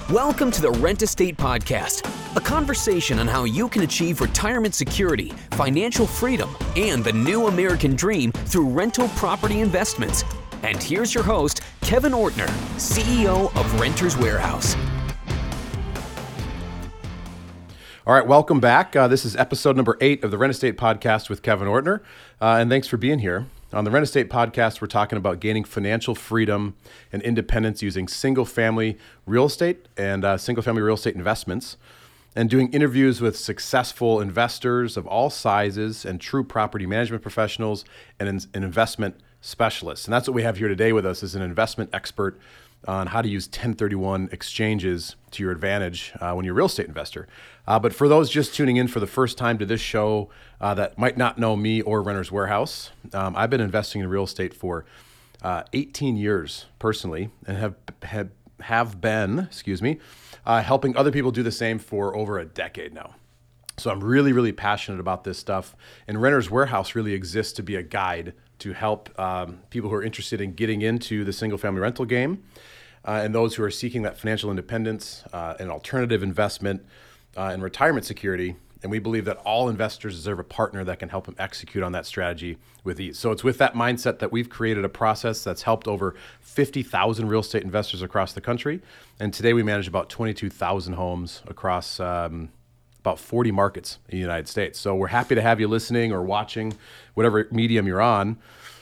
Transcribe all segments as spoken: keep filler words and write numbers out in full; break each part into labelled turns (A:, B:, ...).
A: Welcome to the Rent Estate Podcast, a conversation on how you can achieve retirement security, financial freedom, and the new American dream through rental property investments. And here's your host, Kevin Ortner, C E O of Renters Warehouse.
B: All right, welcome back. Uh, this is episode number eight of the Rent Estate Podcast with Kevin Ortner, uh, and thanks for being here. On the Rent Estate Podcast, we're talking about gaining financial freedom and independence using single-family real estate and uh, single-family real estate investments, and doing interviews with successful investors of all sizes and true property management professionals and, in, and investment specialists. And that's what we have here today with us is an investment expert on how to use ten thirty-one exchanges to your advantage uh, when you're a real estate investor. Uh, but for those just tuning in for the first time to this show uh, that might not know me or Renters Warehouse, um, I've been investing in real estate for uh, eighteen years personally, and have have, have been, excuse me, uh, helping other people do the same for over a decade now. So I'm really, really passionate about this stuff. And Renters Warehouse really exists to be a guide to help um, people who are interested in getting into the single-family rental game uh, and those who are seeking that financial independence, uh, and alternative investment, uh, and retirement security. And we believe that all investors deserve a partner that can help them execute on that strategy with ease. So it's with that mindset that we've created a process that's helped over fifty thousand real estate investors across the country. And today we manage about twenty-two thousand homes across um, about forty markets in the United States. So we're happy to have you listening or watching, whatever medium you're on.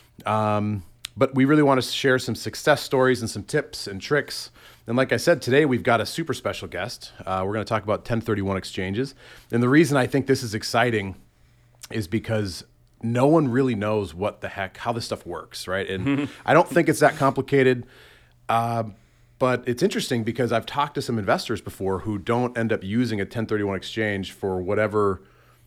B: Um, but we really want to share some success stories and some tips and tricks. And like I said, today we've got a super special guest. Uh, we're going to talk about ten thirty-one exchanges. And the reason I think this is exciting is because no one really knows what the heck, how this stuff works, right? And I don't think it's that complicated. Uh, But it's interesting because I've talked to some investors before who don't end up using a ten thirty-one exchange for whatever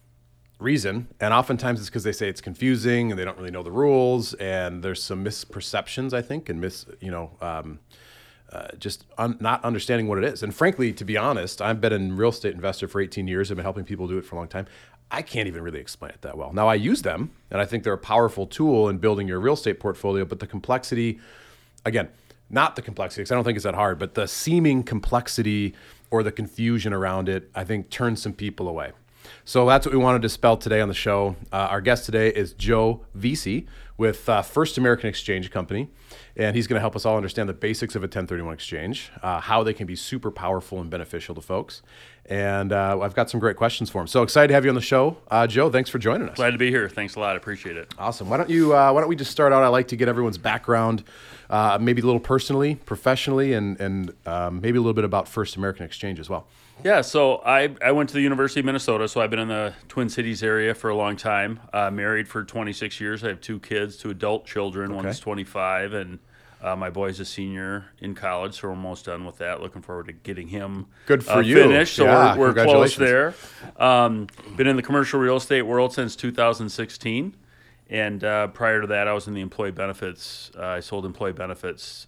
B: reason. And oftentimes it's because they say it's confusing and they don't really know the rules. And there's some misperceptions, I think, and mis, you know, um, uh, just un- not understanding what it is. And frankly, to be honest, I've been a real estate investor for eighteen years. I've been helping people do it for a long time. I can't even really explain it that well. Now I use them and I think they're a powerful tool in building your real estate portfolio, but the complexity, again, not the complexity, because I don't think it's that hard, but the seeming complexity or the confusion around it, I think turns some people away. So that's what we wanted to dispel today on the show. Uh, our guest today is Joe Vesey with uh, First American Exchange Company, and he's going to help us all understand the basics of a ten thirty-one exchange, uh, how they can be super powerful and beneficial to folks. And uh, I've got some great questions for him. So excited to have you on the show. Uh, Joe, thanks for joining us.
C: Glad to be here. Thanks a lot. I appreciate it.
B: Awesome. Why don't you? Uh, why don't we just start out? I like to get everyone's background, uh, maybe a little personally, professionally, and and um, maybe a little bit about First American Exchange as well.
C: Yeah. So I, I went to the University of Minnesota. So I've been in the Twin Cities area for a long time. Uh, married for twenty-six years. I have two kids, two adult children.
B: Okay.
C: One's twenty-five, and uh, my boy's a senior in college. So we're almost done with that. Looking forward to getting him
B: good for
C: uh,
B: you
C: finished. So
B: yeah,
C: we're, we're close there. Um, been in the commercial real estate world since two thousand sixteen. And uh, prior to that, I was in the employee benefits. Uh, I sold employee benefits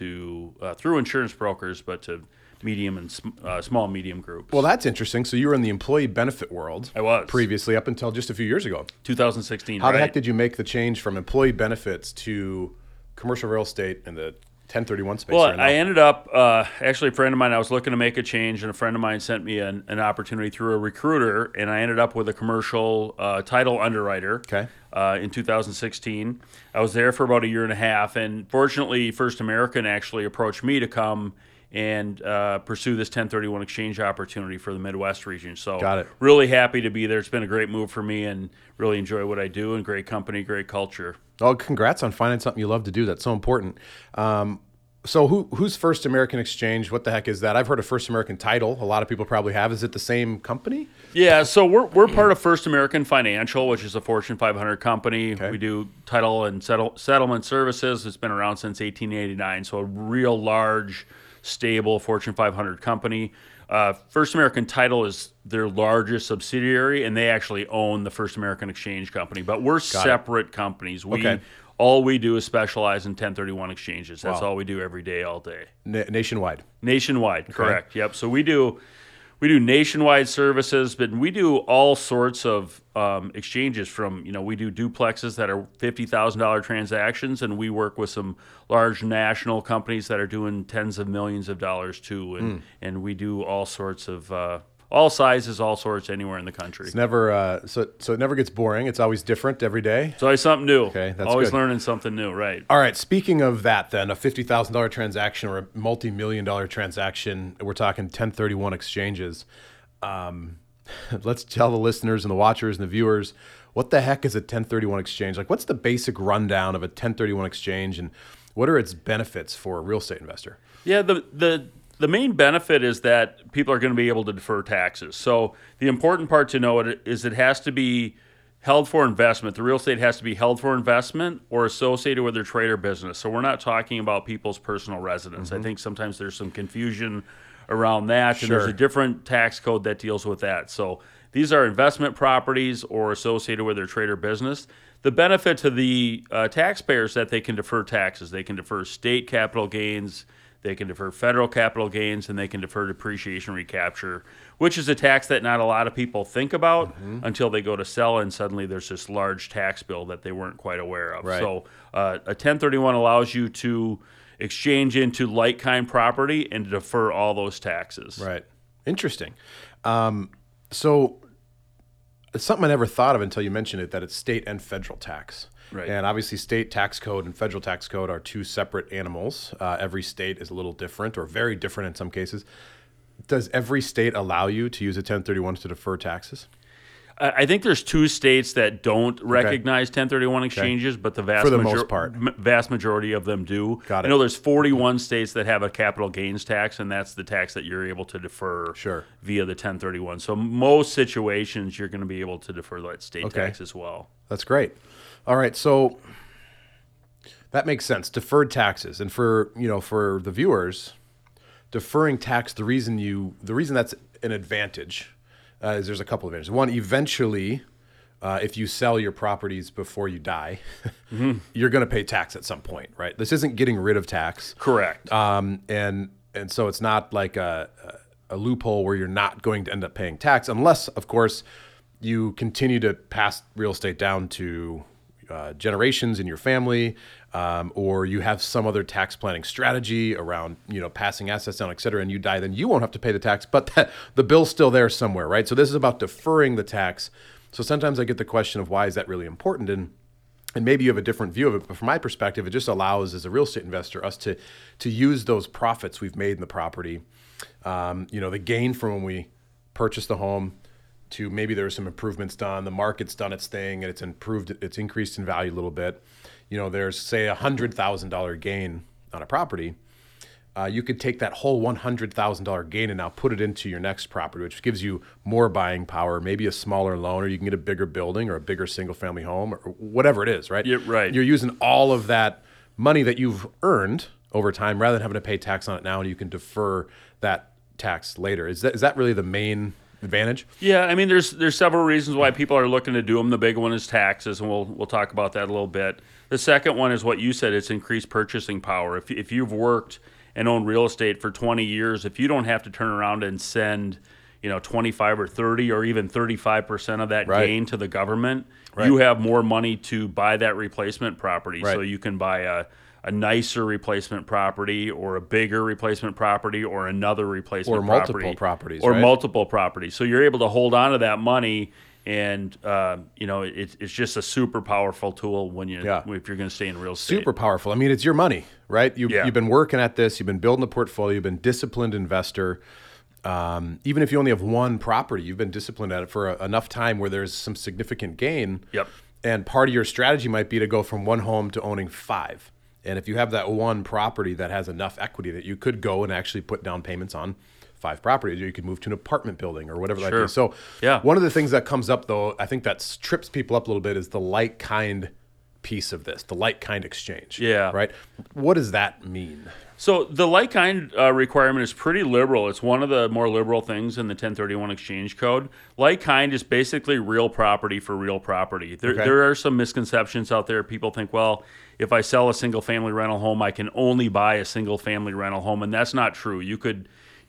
C: to uh, through insurance brokers, but to medium and sm- uh, small medium groups.
B: Well, that's interesting. So you were in the employee benefit world.
C: I was
B: previously, up until just a few years ago.
C: two thousand sixteen.
B: How
C: right?
B: the heck did you make the change from employee benefits to commercial real estate and the ten thirty-one space?
C: Well,
B: right now?
C: I ended up, uh, actually a friend of mine, I was looking to make a change, and a friend of mine sent me an, an opportunity through a recruiter, and I ended up with a commercial uh, title underwriter.
B: Okay.
C: Uh, in two thousand sixteen. I was there for about a year and a half, and fortunately, First American actually approached me to come and uh, pursue this ten thirty-one exchange opportunity for the Midwest region. So
B: Got it.
C: Really happy to be there. It's been a great move for me, and really enjoy what I do, and great company, great culture.
B: Oh, congrats on finding something you love to do. That's so important. Um, so who who's First American Exchange? What the heck is that? I've heard of First American Title. A lot of people probably have. Is it the same company?
C: Yeah, so we're we're part of First American Financial, which is a Fortune five hundred company.
B: Okay.
C: We do title and settle, settlement services. It's been around since eighteen eighty-nine, so a real large, stable Fortune five hundred company. Uh, First American Title is their largest subsidiary, and they actually own the First American Exchange Company. But we're
B: Got
C: separate it. companies. We
B: Okay.
C: All we do is specialize in ten thirty-one exchanges. That's
B: Wow.
C: all we do every day, all day.
B: Na- nationwide.
C: Nationwide, correct. Yep. So we do we do nationwide services, but we do all sorts of um, exchanges from, you know, we do duplexes that are fifty thousand dollars transactions, and we work with some large national companies that are doing tens of millions of dollars too. And, mm. and we do all sorts of, uh, all sizes, all sorts, anywhere in the country.
B: It's never, uh, so, so it never gets boring. It's always different every day.
C: It's always something new.
B: Okay, that's
C: Always
B: good.
C: learning something new, right.
B: All right, speaking of that then, a fifty thousand dollars transaction or a multi-million dollar transaction, we're talking ten thirty-one exchanges. Um, let's tell the listeners and the watchers and the viewers, what the heck is a ten thirty-one exchange? Like, what's the basic rundown of a ten thirty-one exchange, and what are its benefits for a real estate investor?
C: Yeah, the the the main benefit is that people are going to be able to defer taxes. So the important part to know it is it has to be held for investment. The real estate has to be held for investment or associated with their trade or business. So we're not talking about people's personal residence. Mm-hmm. I think sometimes there's some confusion around that,
B: Sure.
C: and there's a different tax code that deals with that. So these are investment properties or associated with their trade or business. The benefit to the uh, taxpayers is that they can defer taxes. They can defer state capital gains, they can defer federal capital gains, and they can defer depreciation recapture, which is a tax that not a lot of people think about mm-hmm. until they go to sell, and suddenly there's this large tax bill that they weren't quite aware of.
B: Right.
C: So uh, a ten thirty-one allows you to exchange into like-kind property and defer all those taxes.
B: Right. Interesting. Um, so it's something I never thought of until you mentioned it, that it's state and federal tax.
C: Right.
B: And obviously state tax code and federal tax code are two separate animals. Uh, every state is a little different, or very different in some cases. Does every state allow you to use a ten thirty-one to defer taxes?
C: I think there's two states that don't recognize okay. ten thirty-one exchanges, okay. but the vast
B: For the
C: major-
B: most part.
C: m- vast majority of them do.
B: Got it.
C: I know there's forty-one states that have a capital gains tax, and that's the tax that you're able to defer
B: sure.
C: via the ten thirty-one. So most situations you're going to be able to defer that state
B: okay.
C: tax as well.
B: That's great. All right, so that makes sense. Deferred taxes, and for you know for the viewers, deferring tax. The reason you the reason that's an advantage. Uh, is there's a couple of advantages. One, eventually, uh, if you sell your properties before you die, mm-hmm. you're going to pay tax at some point, right? This isn't getting rid of tax.
C: Correct.
B: Um, and and so it's not like a, a loophole where you're not going to end up paying tax, unless, of course, you continue to pass real estate down to uh, generations in your family, um, or you have some other tax planning strategy around, you know, passing assets down, et cetera, and you die, then you won't have to pay the tax, but that, the bill's still there somewhere, right? So this is about deferring the tax. So sometimes I get the question of why is that really important? And and maybe you have a different view of it, but from my perspective, it just allows, as a real estate investor, us to to use those profits we've made in the property, um, you know, the gain from when we purchased the home, to maybe there were some improvements done, the market's done its thing, and it's improved, it's increased in value a little bit. You know, there's, say, a one hundred thousand dollars gain on a property. Uh, you could take that whole one hundred thousand dollars gain and now put it into your next property, which gives you more buying power, maybe a smaller loan, or you can get a bigger building or a bigger single-family home, or whatever it is, right?
C: Yeah, right.
B: You're using all of that money that you've earned over time rather than having to pay tax on it now, and you can defer that tax later. Is that is that really the main advantage?
C: Yeah, I mean, there's there's several reasons why people are looking to do them. The big one is taxes, and we'll we'll talk about that a little bit. The second one is what you said. It's increased purchasing power. If if you've worked and owned real estate for twenty years, if you don't have to turn around and send, you know, twenty-five or thirty or even thirty-five percent of that
B: right.
C: gain to the government,
B: right.
C: you have more money to buy that replacement property.
B: Right.
C: So you can buy a a nicer replacement property, or a bigger replacement property, or another replacement
B: or multiple
C: property,
B: properties,
C: or
B: right?
C: multiple properties. So you're able to hold on to that money, and uh, you know it, it's just a super powerful tool when you
B: yeah.
C: if you're going to stay in real estate.
B: Super powerful. I mean, it's your money, right? You,
C: yeah.
B: You've been working at this. You've been building a portfolio. You've been a disciplined investor. Um, even if you only have one property, you've been disciplined at it for a, enough time where there's some significant gain.
C: Yep.
B: And part of your strategy might be to go from one home to owning five. And if you have that one property that has enough equity that you could go and actually put down payments on five properties, or you could move to an apartment building or whatever
C: sure.
B: that is. So
C: yeah.
B: one of the things that comes up, though, I think that trips people up a little bit, is the like-kind piece of this, the like-kind exchange.
C: Yeah.
B: Right? What does that mean?
C: So the like-kind uh, requirement is pretty liberal. It's one of the more liberal things in the ten thirty-one exchange code. Like-kind is basically real property for real property. There,
B: Okay.
C: there are some misconceptions out there. People think, well, if I sell a single-family rental home, I can only buy a single-family rental home, and that's not true. You could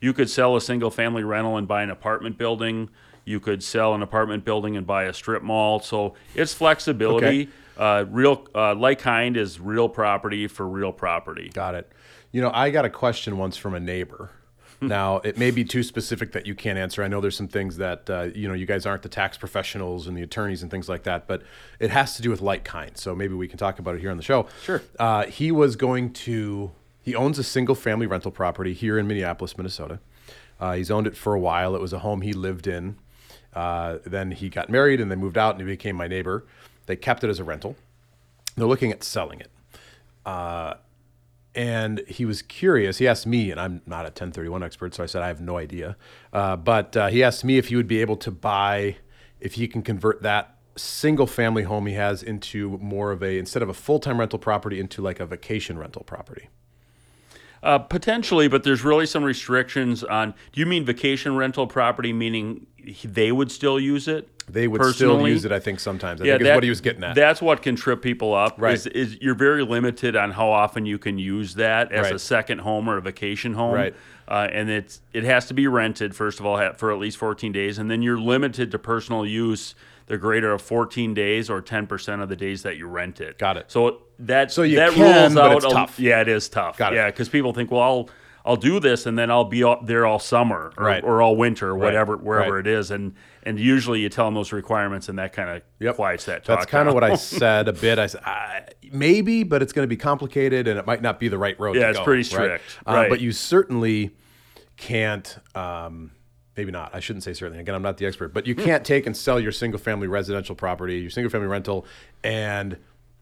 C: you could sell a single-family rental and buy an apartment building. You could sell an apartment building and buy a strip mall. So it's flexibility.
B: Okay.
C: Uh, real uh, like kind is real property for real property.
B: Got it. You know, I got a question once from a neighbor. Now, it may be too specific that you can't answer. I know there's some things that, uh, you know, you guys aren't the tax professionals and the attorneys and things like that, but it has to do with like kind. So maybe we can talk about it here on the show.
C: Sure.
B: Uh, he was going to, he owns a single family rental property here in Minneapolis, Minnesota. Uh, he's owned it for a while. It was a home he lived in. Uh, then he got married and they moved out and he became my neighbor. They kept it as a rental. They're looking at selling it. Uh, And he was curious. He asked me, and I'm not a ten thirty-one expert, so I said I have no idea. Uh, but uh, he asked me if he would be able to buy, if he can convert that single family home he has into more of a, instead of a full-time rental property, into like a vacation rental property.
C: Uh, potentially, but there's really some restrictions on. Do you mean vacation rental property, meaning they would still use it?
B: They would
C: personally?
B: still use it, I think, sometimes. I
C: yeah,
B: think
C: that,
B: is what he was getting at.
C: That's what can trip people up.
B: Right.
C: Is, is you're very limited on how often you can use that as
B: Right.
C: a second home or a vacation home.
B: Right.
C: Uh, and it's it has to be rented, first of all, ha- for at least fourteen days. And then you're limited to personal use the greater of fourteen days or ten percent of the days that you rent it.
B: Got it.
C: So that,
B: So you
C: that
B: can,
C: rules
B: but
C: out
B: it's
C: a-
B: tough.
C: Yeah, it is tough.
B: Got it.
C: Yeah, because people think, well, I'll I'll do this and then I'll be all, there all summer or,
B: Right.
C: or all winter or
B: Right.
C: whatever wherever
B: Right.
C: it is, and and usually you tell them those requirements and that kind of
B: Yep.
C: quiets that talk.
B: That's kind of
C: down.
B: what I said a bit. I said, I, maybe, but it's going to be complicated and it might not be the right road
C: Yeah,
B: to
C: it's
B: go,
C: pretty
B: right?
C: strict,
B: Uh,
C: right.
B: but you certainly can't, um, maybe not, I shouldn't say certainly. Again, I'm not the expert, but you can't take and sell your single family residential property, your single family rental, and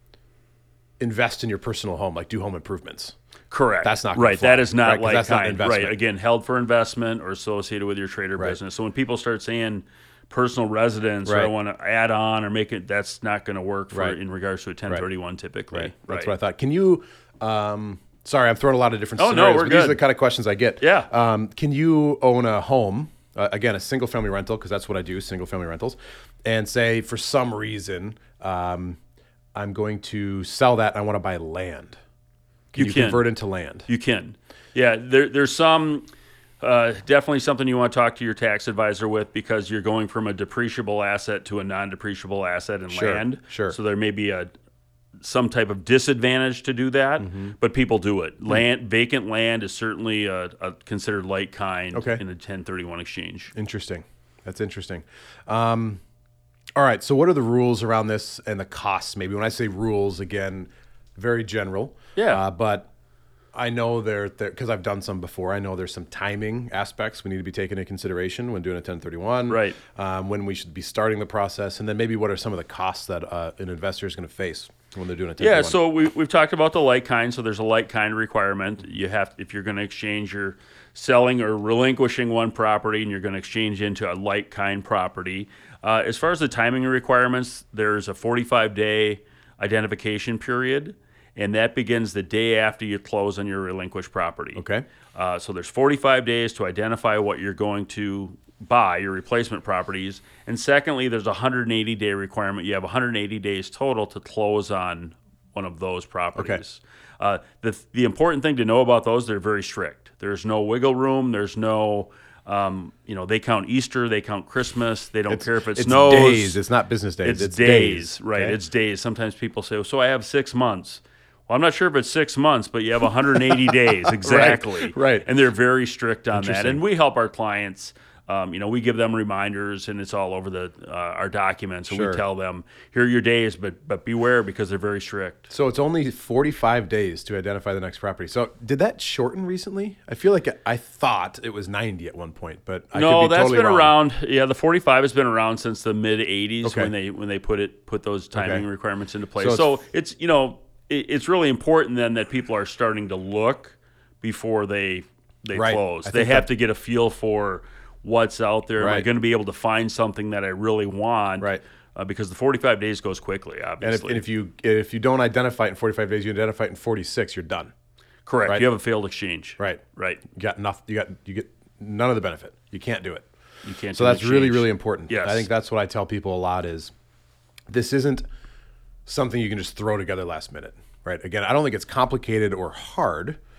B: invest in your personal home, like do home improvements.
C: Correct.
B: That's not gonna
C: right.
B: fly,
C: That is not
B: right? 'Cause
C: like
B: that's not an
C: kind.
B: investment.
C: Right. Again, held for investment or associated with your trader
B: Right.
C: business. So when people start saying personal residence or I
B: Right.
C: want to add on or make it, that's not going to work for
B: Right.
C: in regards to a ten thirty-one typically.
B: Right. That's what I thought. Can you, um, sorry, I'm throwing a lot of different
C: Oh, no,
B: scenarios,
C: we're
B: but these are
C: good.
B: the kind of questions I get.
C: Yeah.
B: Um, can you own a home, uh, again, a single family rental, because that's what I do, single family rentals, and say for some reason, um, I'm going to sell that and I want to buy land. Can
C: You
B: you,
C: can.
B: convert into land?
C: You can. Yeah, there, there's some, uh, definitely something you want to talk to your tax advisor with because you're going from a depreciable asset to a non-depreciable asset in
B: Sure,
C: land.
B: sure.
C: So there may be a some type of disadvantage to do that,
B: Mm-hmm.
C: but people do it. Land, vacant land is certainly a, a considered like kind
B: Okay.
C: in a ten thirty-one exchange.
B: Interesting. That's interesting. Um, all right. So, what are the rules around this and the costs? Maybe when I say rules, again, very general.
C: Yeah.
B: Uh, but I know there, because I've done some before, I know there's some timing aspects we need to be taken into consideration when doing a ten thirty-one.
C: Right.
B: Um, when we should be starting the process. And then maybe what are some of the costs that uh, an investor is going to face when they're doing a ten thirty-one?
C: Yeah, so we, we've talked about the like kind. So there's a like kind requirement. You have, if you're going to exchange, you're selling or relinquishing one property, and you're going to exchange into a like kind property. Uh, as far as the timing requirements, there's a forty-five day identification period, and that begins the day after you close on your relinquished property.
B: Okay.
C: Uh, so there's forty-five days to identify what you're going to buy, your replacement properties. And secondly, there's a one hundred eighty day requirement. You have one hundred eighty days total to close on one of those properties. Uh, the, the important thing to know about those, they're very strict. There's no wiggle room. There's no, um, you know, they count Easter, they count Christmas. They don't care if it
B: it's
C: snows.
B: days. It's not business days.
C: It's,
B: It's
C: days,
B: days,
C: right?
B: okay?
C: It's days. Sometimes people say, so I have six months. Well, I'm not sure if it's six months, but you have one hundred eighty days exactly.
B: right.
C: And they're very strict on that.
B: Interesting.
C: And we help our clients. Um, you know, we give them reminders, and it's all over the uh, our documents. And
B: Sure.
C: we tell them, here are your days, but but beware because they're very strict.
B: So it's only forty-five days to identify the next property. So did that shorten recently? I feel like I thought it was ninety at one point, but I
C: no,
B: could be
C: that's
B: totally
C: been
B: wrong.
C: around. Yeah, the forty-five has been around since the mid eighties
B: Okay.
C: when they when they put it put those timing
B: Okay.
C: requirements into place.
B: So
C: So
B: it's-
C: it's, you know it, it's really important then that people are starting to look before they they
B: Right.
C: close.
B: I
C: They
B: think
C: have
B: that-
C: to get a feel for what's out there. Am I
B: Right.
C: going to be able to find something that I really want?
B: Right.
C: Uh, because the forty-five days goes quickly,
B: And if,
C: obviously.
B: and if you if you don't identify it in forty-five days, you identify it in forty-six, you're done.
C: Correct.
B: right.
C: You have a failed exchange.
B: Right.
C: Right.
B: You got nothing. You got you get none of the benefit. You can't do it.
C: You can't.
B: So
C: do an
B: that's really
C: exchange.
B: really important.
C: Yes.
B: I think that's what I tell people a lot is this isn't something you can just throw together last minute. Right. Again, I don't think it's complicated or hard.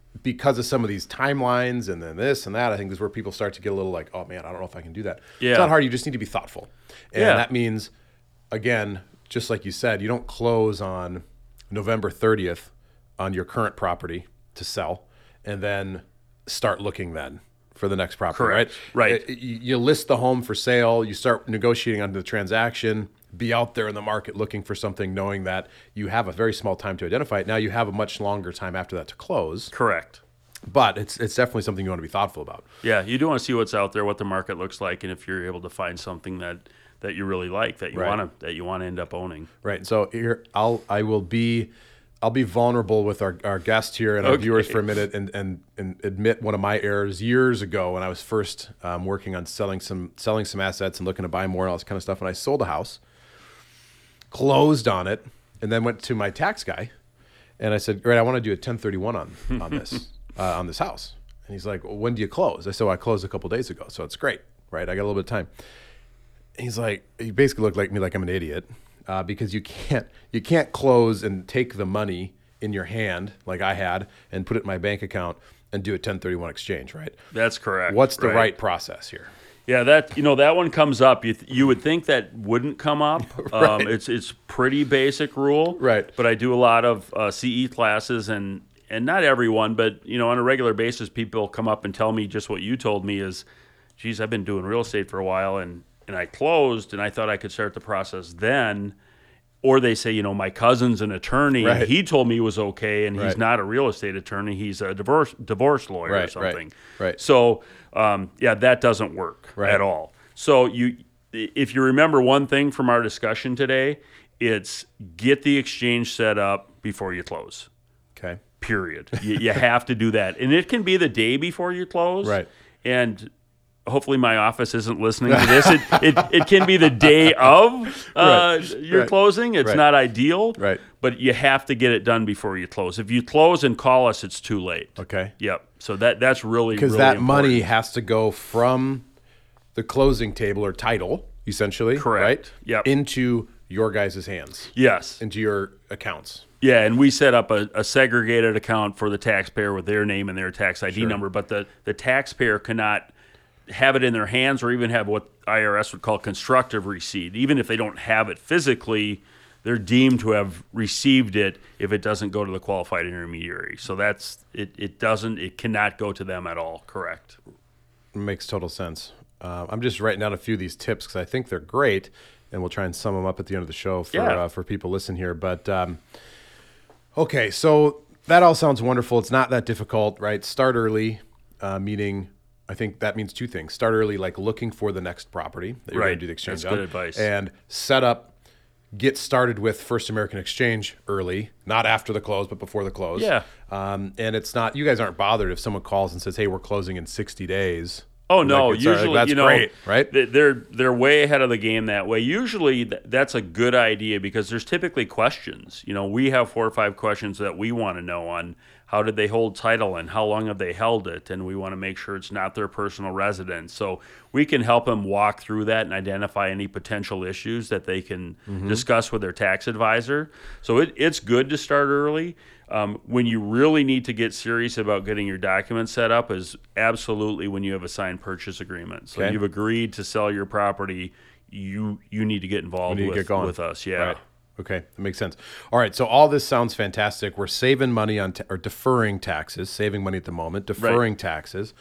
B: because of some of these timelines and then this and that, I think is where people start to get a little like, oh man, I don't know if I can do that.
C: Yeah.
B: It's not hard. You just need to be thoughtful. And
C: Yeah.
B: that means, again, just like you said, you don't close on November thirtieth on your current property to sell and then start looking then for the next property,
C: Correct.
B: right?
C: Right.
B: Uh, You you list the home for sale, you start negotiating on the transaction, be out there in the market looking for something, knowing that you have a very small time to identify it. Now you have a much longer time after that to close,
C: Correct.
B: but it's it's definitely something you want to be thoughtful about.
C: Yeah, you do want to see what's out there, what the market looks like, and if you're able to find something that, that you really like, that you
B: Right.
C: want to that you want to end up owning.
B: Right. So here I'll I will be I'll be vulnerable with our, our guest here and our
C: Okay.
B: viewers for a minute and, and, and admit one of my errors years ago when I was first um, working on selling some selling some assets and looking to buy more and all this kind of stuff. And I sold a house, closed on it, and then went to my tax guy and I said, "Great, I want to do a ten thirty-one on on this uh, on this house." And he's like, "Well, when do you close?" I said, "Well, I closed a couple days ago, so it's great, right? I got a little bit of time." He's like, he basically looked like me like I'm an idiot uh, because you can't you can't close and take the money in your hand like I had and put it in my bank account and do a ten thirty-one exchange, right?
C: That's correct.
B: What's the right, process here?
C: Yeah, that you know that one comes up. You th- you would think that wouldn't come up.
B: Right.
C: Um, it's it's pretty basic rule.
B: Right.
C: But I do a lot of uh, C E classes and and not everyone, but you know on a regular basis, people come up and tell me just what you told me is, geez, I've been doing real estate for a while and and I closed and I thought I could start the process then. Or they say, you know, my cousin's an attorney
B: Right.
C: and he told me it was okay and he's
B: Right.
C: not a real estate attorney. He's a divorce divorce lawyer or
B: Right, right,
C: something.
B: right.
C: So, um, yeah, that doesn't work
B: Right.
C: at all. So you, if you remember one thing from our discussion today, it's get the exchange set up before you close.
B: Okay.
C: Period. you, you have to do that. And it can be the day before you close.
B: Right.
C: And hopefully my office isn't listening to this. It it, it can be the day of uh,
B: Right.
C: your
B: Right.
C: closing. It's
B: Right.
C: not ideal.
B: Right.
C: But you have to get it done before you close. If you close and call us, it's too late.
B: Okay.
C: Yep. So that that's really
B: Because
C: really
B: that
C: important.
B: money has to go from the closing table or title, essentially,
C: Correct.
B: right?
C: Yep.
B: Into your guys' hands,
C: Yes.
B: into your accounts.
C: Yeah, and we set up a, a segregated account for the taxpayer with their name and their tax I D
B: Sure.
C: number, but the, the taxpayer cannot have it in their hands or even have what I R S would call constructive receipt. Even if they don't have it physically, they're deemed to have received it if it doesn't go to the qualified intermediary. So that's it. It doesn't. It cannot go to them at all. Correct.
B: Makes total sense. Uh, I'm just writing down a few of these tips because I think they're great, and we'll try and sum them up at the end of the show for
C: Yeah.
B: uh, for people listening here. But um, okay, so that all sounds wonderful. It's not that difficult, right? Start early, uh, meaning I think that means two things. Start early, like looking for the next property that you're going
C: Right.
B: to do the exchange
C: That's
B: on,
C: good advice.
B: and set up. Get started with First American Exchange early, not after the close, but before the close.
C: Yeah.
B: Um, and it's not, you guys aren't bothered if someone calls and says, "Hey, we're closing in sixty days."
C: Oh no!
B: Like, it's all right.
C: Usually,
B: That's
C: you know,
B: great, right?
C: th- They're they're way ahead of the game that way. Usually, th- that's a good idea because there's typically questions. You know, we have four or five questions that we want to know on how did they hold title and how long have they held it, and we want to make sure it's not their personal residence. So we can help them walk through that and identify any potential issues that they can
B: Mm-hmm.
C: discuss with their tax advisor. So it, it's good to start early. Um, when you really need to get serious about getting your documents set up is absolutely when you have a signed purchase agreement. So
B: Okay.
C: you've agreed to sell your property, you you need to get involved
B: We need to
C: with,
B: get going.
C: with us. Yeah.
B: Right. Okay, that makes sense. All right, so all this sounds fantastic. We're saving money on ta- or deferring taxes, saving money at the moment, deferring taxes,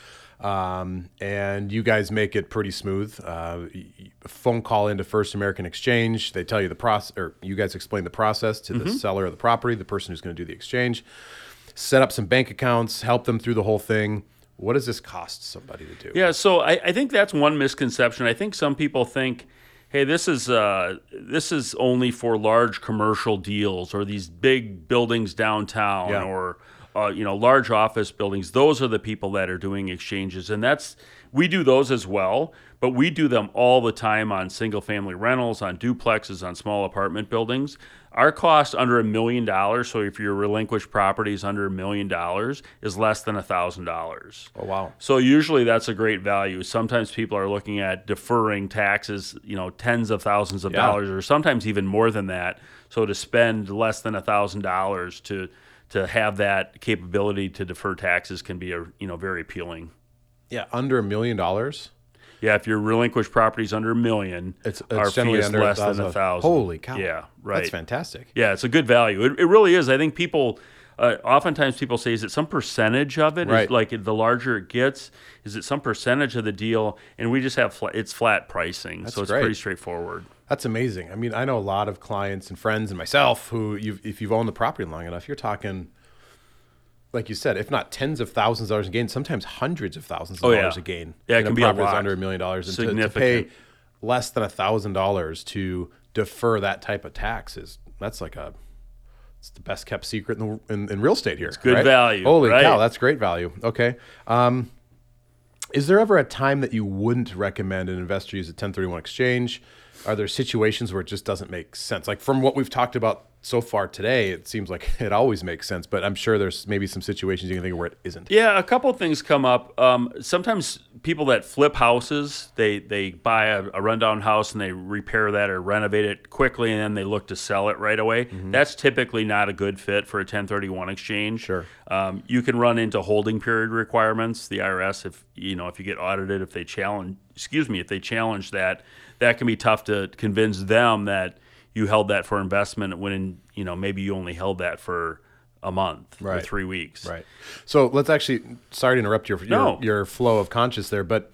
B: um, and you guys make it pretty smooth. Uh, y- y- phone call into First American Exchange. They tell you the process, or you guys explain the process to
C: Mm-hmm.
B: the seller of the property, the person who's going to do the exchange. Set up some bank accounts, help them through the whole thing. What does this cost somebody to do?
C: Yeah, so I, I think that's one misconception. I think some people think, hey, this is uh, this is only for large commercial deals or these big buildings downtown
B: Yeah.
C: or uh, you know large office buildings. Those are the people that are doing exchanges, and that's we do those as well. But we do them all the time on single family rentals, on duplexes, on small apartment buildings. Our cost under a million dollars, so if your relinquished property is under a million dollars, is less than a thousand dollars.
B: Oh, wow.
C: So usually that's a great value. Sometimes people are looking at deferring taxes, you know, tens of thousands of
B: Yeah.
C: dollars, or sometimes even more than that. So to spend less than a thousand dollars to to have that capability to defer taxes can be a you know very appealing.
B: Yeah, under a million dollars.
C: Yeah, if your relinquished property is under a million,
B: It's, it's
C: our fee
B: generally
C: is
B: under
C: less
B: a thousand.
C: than a thousand.
B: Holy cow!
C: Yeah, right.
B: That's fantastic.
C: Yeah, it's a good value. It, it really is. I think people, uh, oftentimes people say, is it some percentage of it?
B: Right.
C: Is, like the larger it gets, is it some percentage of the deal? And we just have flat, it's flat pricing,
B: That's
C: so it's
B: great.
C: pretty straightforward.
B: That's amazing. I mean, I know a lot of clients and friends and myself who, you've, if you've owned the property long enough, you're talking, like you said, if not tens of thousands of dollars in gain, sometimes hundreds of thousands of
C: Oh, yeah.
B: dollars a gain.
C: Yeah, it
B: in
C: can
B: a
C: be a
B: property that's
C: lot.
B: under a million dollars, and to, to
C: Significant.
B: pay less than a thousand dollars to defer that type of tax is that's like a it's the best kept secret in, the, in, in real estate here. It's
C: good value,
B: Holy
C: right?
B: cow, that's great value. Okay. Um, is there ever a time that you wouldn't recommend an investor use a ten thirty-one exchange? Are there situations where it just doesn't make sense? Like from what we've talked about so far today, it seems like it always makes sense, but I'm sure there's maybe some situations you can think of where it isn't.
C: Yeah, a couple of things come up. Um, sometimes people that flip houses, they they buy a, a rundown house and they repair that or renovate it quickly, and then they look to sell it right away. Mm-hmm. That's typically not a good fit for a ten thirty-one exchange.
B: Sure.
C: Um, you can run into holding period requirements. The I R S, if you know, if you get audited, if they challenge, excuse me, if they challenge that, that can be tough to convince them that you held that for investment when, you know, maybe you only held that for a month
B: Right.
C: or three weeks.
B: Right. So let's actually, sorry to interrupt your, your,
C: No.
B: your flow of conscious there, but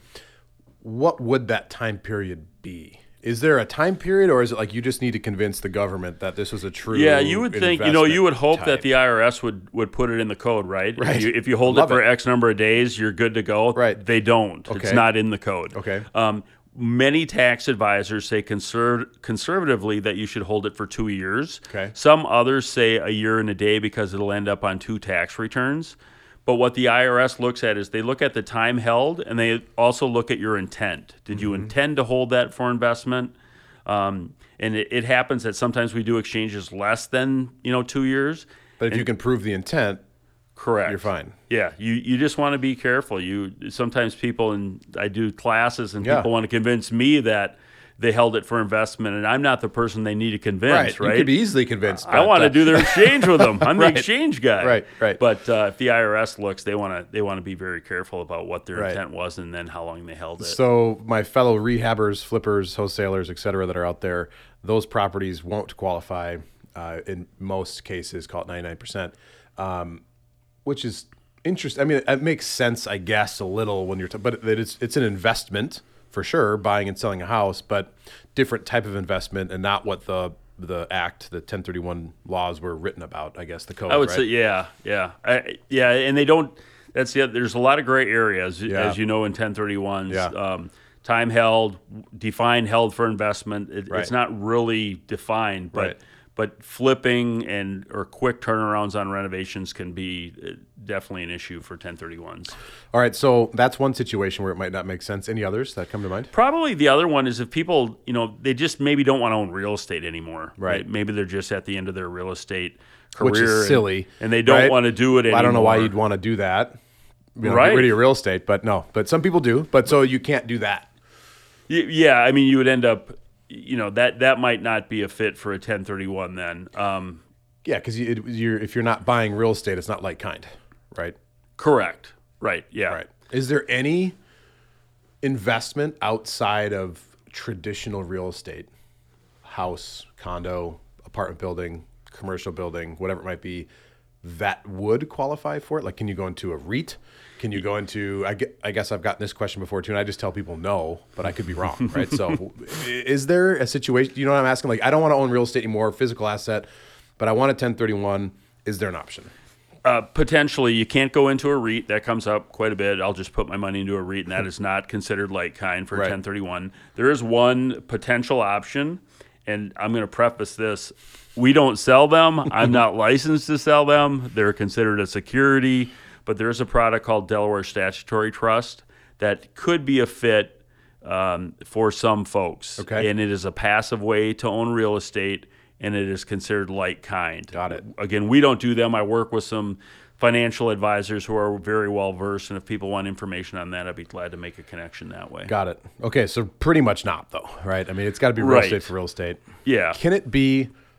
B: what would that time period be? Is there a time period, or is it like you just need to convince the government that this was a true
C: Yeah, you would think, you know, you would hope
B: type?
C: that the I R S would, would put it in the code, right?
B: Right.
C: If you, if you hold
B: Love
C: it for
B: it.
C: X number of days, you're good to go.
B: Right.
C: They don't.
B: Okay.
C: It's not in the code.
B: Okay.
C: Um, many tax advisors say conserv- conservatively that you should hold it for two years.
B: Okay.
C: Some others say a year and a day because it'll end up on two tax returns. But what the I R S looks at is they look at the time held, and they also look at your intent. Did you
B: Mm-hmm.
C: intend to hold that for investment? Um, and it, it happens that sometimes we do exchanges less than, you know, two years.
B: But if
C: And-
B: you can prove the intent,
C: Correct.
B: you're fine.
C: Yeah, you, you just want to be careful. You sometimes people, and I do classes, and
B: Yeah.
C: people want to convince me that they held it for investment, and I'm not the person they need to convince, right?
B: You could be easily convinced.
C: I
B: but,
C: want
B: uh,
C: to do their exchange with them. I'm
B: Right.
C: the exchange guy.
B: Right, right.
C: But uh, if the I R S looks, they want to they want to be very careful about what their
B: Right.
C: intent was and then how long they held it.
B: So my fellow rehabbers, flippers, wholesalers, et cetera, that are out there, those properties won't qualify uh, in most cases, call it ninety-nine percent, um, which is interesting. I mean, it makes sense, I guess, a little when you're, t- but it is, it's an investment for sure, buying and selling a house, but different type of investment and not what the the act, the ten thirty-one laws were written about, I guess, the code,
C: I would
B: right?
C: say, yeah, yeah, I, yeah, and they don't. That's the. There's a lot of gray areas,
B: Yeah.
C: as you know, in ten thirty-ones.
B: Yeah.
C: Um, time held, defined held for investment. It,
B: Right.
C: It's not really defined, but
B: Right.
C: but flipping and or quick turnarounds on renovations can be uh, definitely an issue for ten thirty-ones.
B: All right, so that's one situation where it might not make sense. Any others that come to mind?
C: Probably the other one is if people, you know, they just maybe don't want to own real estate anymore.
B: Right.
C: Maybe they're just at the end of their real estate career.
B: Which is
C: and-
B: silly.
C: And, they don't
B: right?
C: want to do it anymore.
B: I don't know why you'd want to do that. You know,
C: Right.
B: Get rid of your real estate, but no. But some people do. But so you can't do that.
C: Y- Yeah, I mean, you would end up, you know, that that might not be a fit for a ten thirty-one then. Um,
B: Yeah, because you, it- you're, if you're not buying real estate, it's not like kind, right?
C: correct. Right. Yeah.
B: Right. Is there any investment outside of traditional real estate, house, condo, apartment building, commercial building, whatever it might be, that would qualify for it? Like, can you go into a REIT? Can you go into, I, get, I guess I've gotten this question before too, and I just tell people no, but I could be wrong, right? So is there a situation, you know what I'm asking? Like, I don't want to own real estate anymore, physical asset, but I want a ten thirty-one. Is there an option?
C: Uh, potentially, you can't go into a REIT. That comes up quite a bit. I'll just put my money into a REIT, and that is not considered like kind for
B: Right.
C: ten thirty-one. There is one potential option, and I'm going to preface this. We don't sell them. I'm not licensed to sell them. They're considered a security, but there's a product called Delaware Statutory Trust that could be a fit um, for some folks.
B: Okay.
C: And it is a passive way to own real estate, and it is considered like kind.
B: Got it.
C: Again, we don't do them. I work with some financial advisors who are very well versed, and if people want information on that, I'd be glad to make a connection that way.
B: Got it. Okay, so pretty much not though, right? I mean, it's got to be real
C: Right.
B: estate for real estate.
C: Yeah.
B: Can it be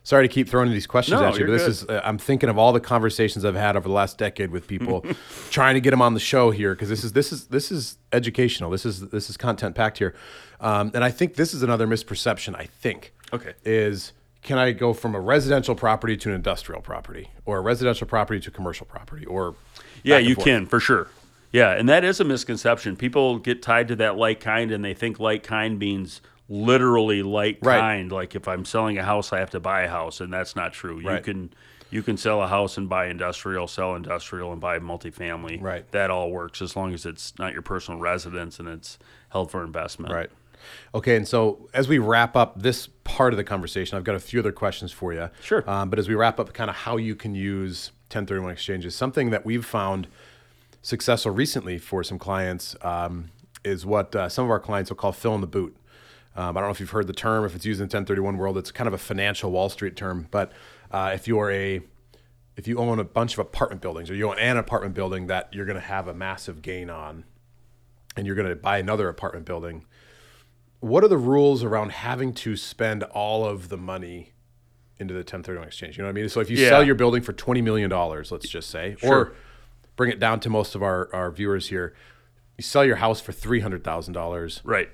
B: Sorry to keep throwing these questions
C: No,
B: at you,
C: you're
B: but this
C: good.
B: is, uh, I'm thinking of all the conversations I've had over the last decade with people trying to get them on the show here. Cause this is, this is, this is educational. This is, this is content packed here. Um, and I think this is another misperception, I think.
C: Okay.
B: Is can I go from a residential property to an industrial property, or a residential property to commercial property, or
C: Yeah,
B: back and
C: you
B: forth?
C: can, for sure. Yeah, and that is a misconception. People get tied to that like kind, and they think like kind means literally like
B: Right.
C: kind. Like if I'm selling a house, I have to buy a house, and that's not true. You
B: Right.
C: can you can sell a house and buy industrial, sell industrial and buy multifamily.
B: Right.
C: That all works as long as it's not your personal residence and it's held for investment.
B: Right. Okay, and so as we wrap up this part of the conversation, I've got a few other questions for you.
C: Sure.
B: Um, but as we wrap up kind of how you can use ten thirty-one exchanges, something that we've found successful recently for some clients um, is what uh, some of our clients will call fill in the boot. Um, I don't know if you've heard the term, if it's used in ten thirty-one world, it's kind of a financial Wall Street term. But uh, if you're a, if you own a bunch of apartment buildings, or you own an apartment building that you're going to have a massive gain on, and you're going to buy another apartment building, what are the rules around having to spend all of the money into the ten thirty-one exchange? You know what I mean? So if you
C: Yeah.
B: sell your building for twenty million dollars, let's just say,
C: Sure.
B: or bring it down to most of our, our viewers here, you sell your house for three hundred thousand dollars.
C: Right.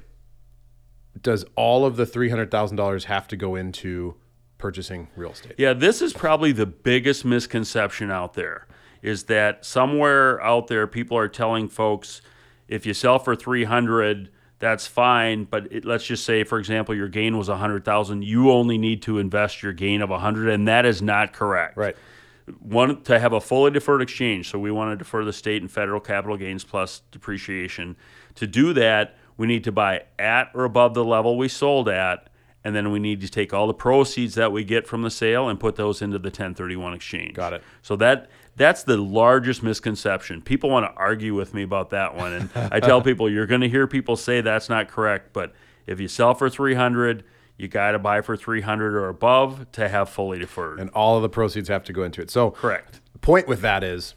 B: Does all of the three hundred thousand dollars have to go into purchasing real estate?
C: Yeah, this is probably the biggest misconception out there, is that somewhere out there people are telling folks if you sell for three hundred, that's fine, but it, let's just say, for example, your gain was one hundred thousand, you only need to invest your gain of one hundred, and that is not correct.
B: Right.
C: One, to have a fully deferred exchange, so we want to defer the state and federal capital gains plus depreciation. To do that, we need to buy at or above the level we sold at, and then we need to take all the proceeds that we get from the sale and put those into the ten thirty-one exchange.
B: Got it.
C: So that that's the largest misconception. People want to argue with me about that one, and I tell people you're going to hear people say that's not correct, but if you sell for three hundred, you got to buy for three hundred or above to have fully deferred.
B: And all of the proceeds have to go into it. So
C: Correct.
B: the point with that is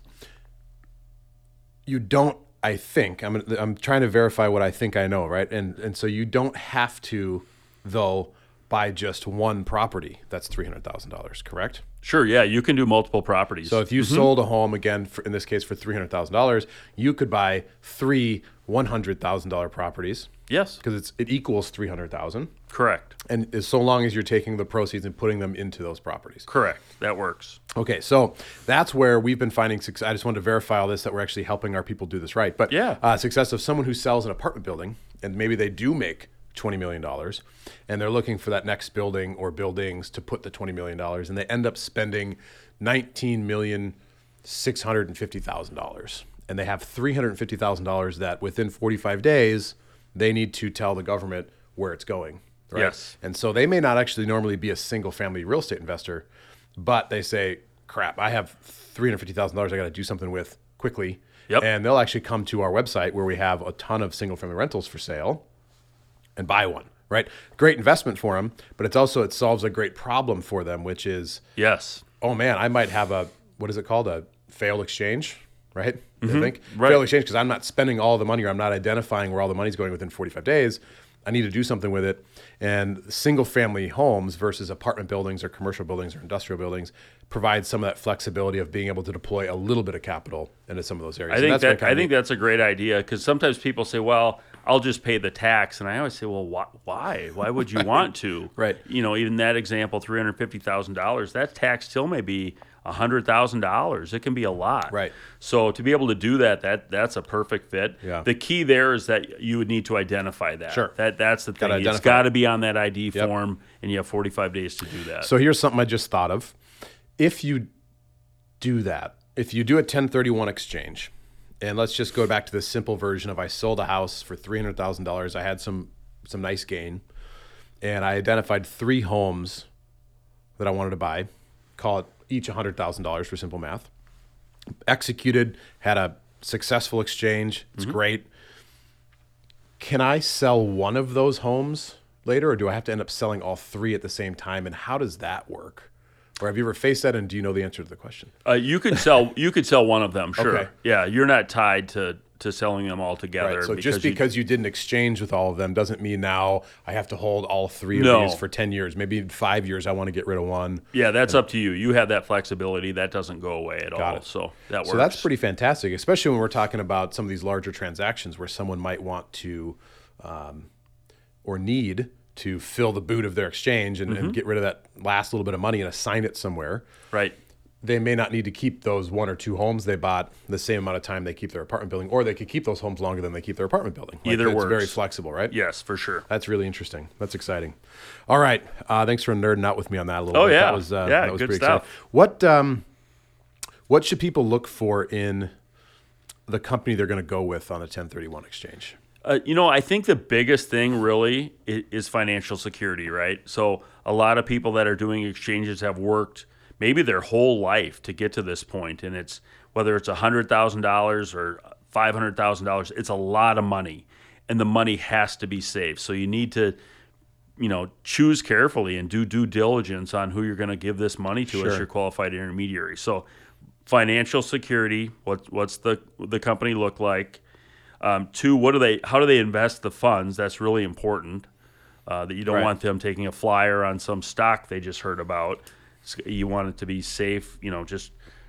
B: you don't, I think, I'm I'm trying to verify what I think I know, right? And and so you don't have to, though, buy just one property that's three hundred thousand dollars, correct?
C: Sure, yeah, you can do multiple properties.
B: So if you sold a home, again, for, in this case, for three hundred thousand dollars, you could buy three one hundred thousand dollars properties
C: Yes,
B: because it's it equals three hundred thousand dollars.
C: correct.
B: And as so long as you're taking the proceeds and putting them into those properties.
C: Correct. That works.
B: Okay, so that's where we've been finding success. I just wanted to verify all this, that we're actually helping our people do this right. But
C: Yeah.
B: uh, success of someone who sells an apartment building, and maybe they do make twenty million dollars, and they're looking for that next building or buildings to put the twenty million dollars, and they end up spending nineteen million six hundred fifty thousand dollars. And they have three hundred fifty thousand dollars that within forty-five days, they need to tell the government where it's going. Right?
C: Yes.
B: And so they may not actually normally be a single family real estate investor, but they say, crap, I have three hundred fifty thousand dollars I got to do something with quickly.
C: Yep.
B: And they'll actually come to our website where we have a ton of single family rentals for sale and buy one, right? Great investment for them, but it's also, it solves a great problem for them, which is,
C: Yes.
B: oh man, I might have a, what is it called? A failed exchange, right? I think
C: Right.
B: failed exchange because I'm not spending all the money, or I'm not identifying where all the money's going within forty-five days. I need to do something with it. And single family homes versus apartment buildings or commercial buildings or industrial buildings provide some of that flexibility of being able to deploy a little bit of capital into some of those areas.
C: I
B: And
C: think
B: that's been
C: that
B: kind
C: I
B: of
C: think
B: neat.
C: that's a great idea, because sometimes people say, "Well, I'll just pay the tax," and I always say, "Well, why? Why, why would you want to?"
B: Right.
C: You know, even that example, three hundred fifty thousand dollars. That tax still may be a hundred thousand dollars. It can be a lot.
B: Right.
C: So to be able to do that, that that's a perfect fit.
B: Yeah.
C: The key there is that you would need to identify that.
B: Sure.
C: That that's the thing.
B: Gotta
C: It's
B: identify
C: got
B: it.
C: to be on that I D
B: Yep.
C: form, and you have forty-five days to do that.
B: So here's something I just thought of. If you do that, if you do a ten thirty-one exchange, and let's just go back to the simple version of I sold a house for three hundred thousand dollars. I had some some nice gain, and I identified three homes that I wanted to buy, call it each one hundred thousand dollars for simple math. Executed, had a successful exchange. It's great. Can I sell one of those homes later, or do I have to end up selling all three at the same time? And how does that work? Or have you ever faced that, and do you know the answer to the question?
C: Uh, you could sell you could sell one of them, sure.
B: Okay.
C: Yeah, you're not tied to to selling them all together.
B: Right. So
C: because
B: just because you, you didn't exchange with all of them doesn't mean now I have to hold all three of
C: No.
B: these for ten years. Maybe in five years I want to get rid of one.
C: Yeah, that's up to you. You have that flexibility. That doesn't go away at
B: Got
C: all.
B: it.
C: So that works.
B: So that's pretty fantastic, especially when we're talking about some of these larger transactions where someone might want to um, or need to fill the boot of their exchange and,
C: Mm-hmm.
B: and get rid of that last little bit of money and assign it somewhere.
C: Right.
B: They may not need to keep those one or two homes they bought the same amount of time they keep their apartment building, or they could keep those homes longer than they keep their apartment building. Like,
C: Either
B: it's
C: works.
B: very flexible, right?
C: Yes, for sure.
B: That's really interesting. That's exciting. All right. Uh, thanks for nerding out with me on that a little
C: Oh,
B: bit.
C: yeah.
B: That was, uh,
C: Yeah,
B: that was
C: good
B: pretty
C: stuff.
B: exciting. What, um, what should people look for in the company they're going to go with on a ten thirty-one exchange?
C: Uh, you know, I think the biggest thing really is, is financial security, right? So a lot of people that are doing exchanges have worked maybe their whole life to get to this point, and it's whether it's one hundred thousand dollars or five hundred thousand dollars, it's a lot of money, and the money has to be safe. So you need to, you know, choose carefully and do due diligence on who you're going to give this money to
B: Sure.
C: as your qualified intermediary. So financial security, what what's the the company look like? Um, two, what do they? How do they invest the funds? That's really important. Uh, that you don't
B: Right.
C: want them taking a flyer on some stock they just heard about. You want it to be safe, you know, just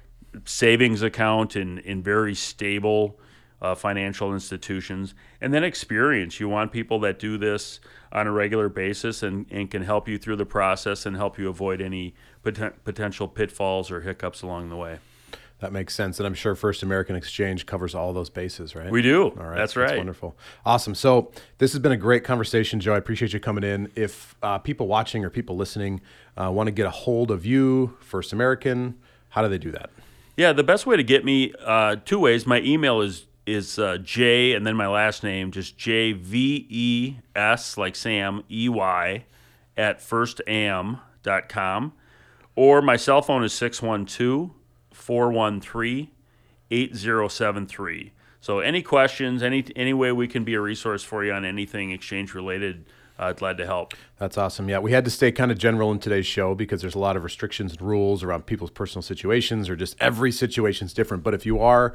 C: savings account in, in very stable uh, financial institutions. And then experience. You want people that do this on a regular basis and, and can help you through the process and help you avoid any poten- potential pitfalls or hiccups along the way.
B: That makes sense. And I'm sure First American Exchange covers all those bases, right?
C: We do.
B: All right.
C: That's right.
B: Wonderful. Awesome. So this has been a great conversation, Joe. I appreciate you coming in. If uh, people watching or people listening uh, want to get a hold of you, First American, how do they do that?
C: Yeah, the best way to get me, uh, two ways. My email is is uh, J and then my last name, just J V E S, like Sam, E Y, at first am dot com. Or my cell phone is six one two, four one three, eight zero seven three. So any questions, any any way we can be a resource for you on anything exchange related, uh, glad to help.
B: That's awesome. Yeah, we had to stay kind of general in today's show because there's a lot of restrictions and rules around people's personal situations, or just every situation's different. But if you are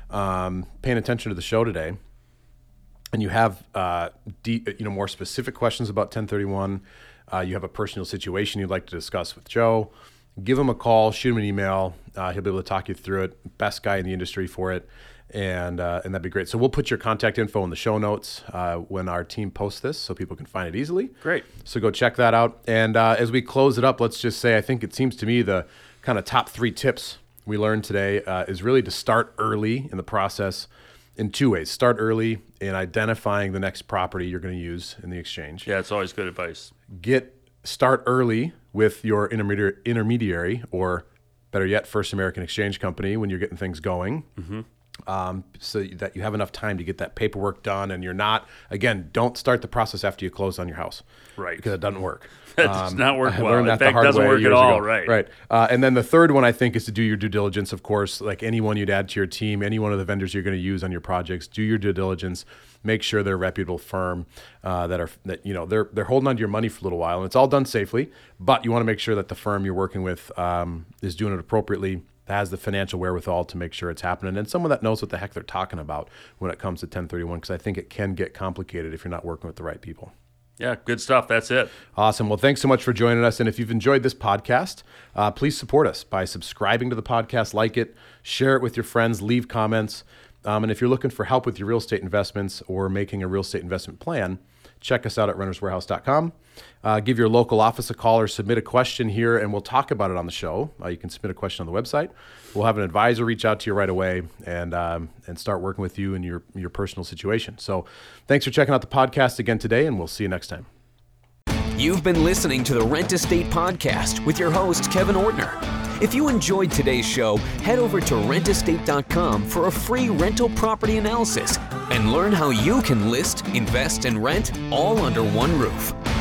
B: um, paying attention to the show today, and you have uh, de- you know more specific questions about ten thirty-one, uh, you have a personal situation you'd like to discuss with Joe, give him a call, shoot him an email. Uh, he'll be able to talk you through it. Best guy in the industry for it. And uh, and that'd be great. So we'll put your contact info in the show notes uh, when our team posts this so people can find it easily.
C: Great.
B: So go check that out. And uh, as we close it up, let's just say I think it seems to me the kind of top three tips we learned today uh, is really to start early in the process in two ways. Start early in identifying the next property you're going to use in the exchange.
C: Yeah, it's always good advice.
B: Get start early with your intermediary, intermediary or better yet, First American Exchange Company when you're getting things going. Mm-hmm. Um, so that you have enough time to get that paperwork done, and you're not, again, don't start the process after you close on your house.
C: Right.
B: Because it doesn't work.
C: That does not work
B: I
C: well.
B: learned
C: In
B: that the
C: fact,
B: hard
C: doesn't
B: way
C: work at
B: years
C: all,
B: ago.
C: right.
B: Right. Uh, and then the third one, I think, is to do your due diligence, of course. Like anyone you'd add to your team, any one of the vendors you're going to use on your projects, do your due diligence. Make sure they're a reputable firm uh, that are that you know they're they're holding on to your money for a little while, and it's all done safely. But you want to make sure that the firm you're working with um, is doing it appropriately, has the financial wherewithal to make sure it's happening, and someone that knows what the heck they're talking about when it comes to ten thirty-one, because I think it can get complicated if you're not working with the right people.
C: Yeah, good stuff. That's it.
B: Awesome. Well, thanks so much for joining us. And if you've enjoyed this podcast, uh, please support us by subscribing to the podcast, like it, share it with your friends, leave comments. Um, and if you're looking for help with your real estate investments or making a real estate investment plan, check us out at renters warehouse dot com. Uh, give your local office a call or submit a question here, and we'll talk about it on the show. Uh, you can submit a question on the website. We'll have an advisor reach out to you right away and um, and start working with you in your, your personal situation. So thanks for checking out the podcast again today, and we'll see you next time.
A: You've been listening to the Rent Estate Podcast with your host, Kevin Ortner. If you enjoyed today's show, head over to rent estate dot com for a free rental property analysis and learn how you can list, invest, and rent all under one roof.